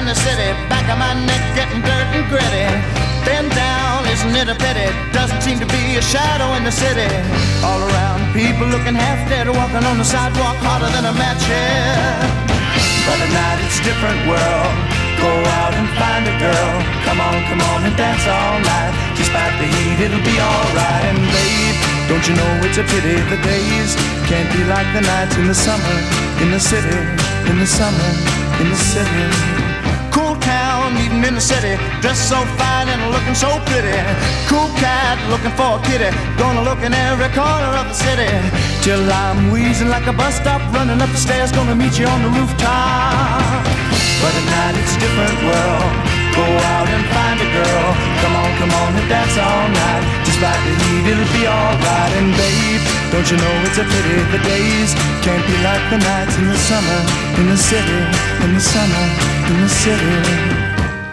in the city, back of my neck getting dirt and gritty. Bend down, isn't it a pity? Doesn't seem to be a shadow in the city. All around, people looking half dead, walking on the sidewalk harder than a match head. But at night it's a different world. Go out and find a girl. Come on and dance all night. Despite the heat, it'll be alright. And babe, don't you know it's a pity the days can't be like the nights in the summer, in the city, in the summer, in the city. Cool town, meeting in the city, dressed so fine and looking so pretty. Cool cat, looking for a kitty, gonna look in every corner of the city. Till I'm wheezing like a bus stop, running up the stairs, gonna meet you on the rooftop. But at night it's a different world. Go out and find a girl. Come on and dance all night. Despite the heat, it'll be alright. And babe, don't you know it's a pity the days can't be like the nights in the summer, in the city, in the summer, in the city.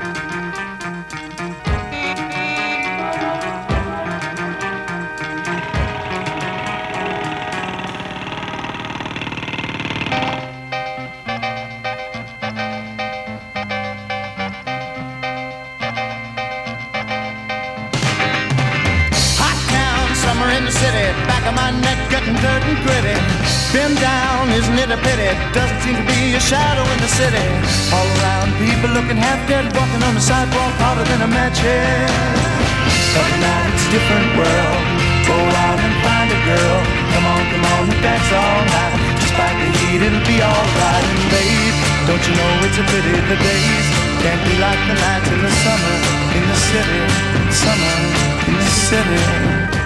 In the city, back of my neck getting dirt and gritty. Bend down, isn't it a pity? Doesn't seem to be a shadow in the city. All around, people looking half dead, walking on the sidewalk harder than a match head. But at night it's a different world. Go out and find a girl. Come on and dance all night. Despite the heat, it'll be alright. And babe, don't you know it's a pity the days can't be like the nights in the summer, in the city, summer, in the city.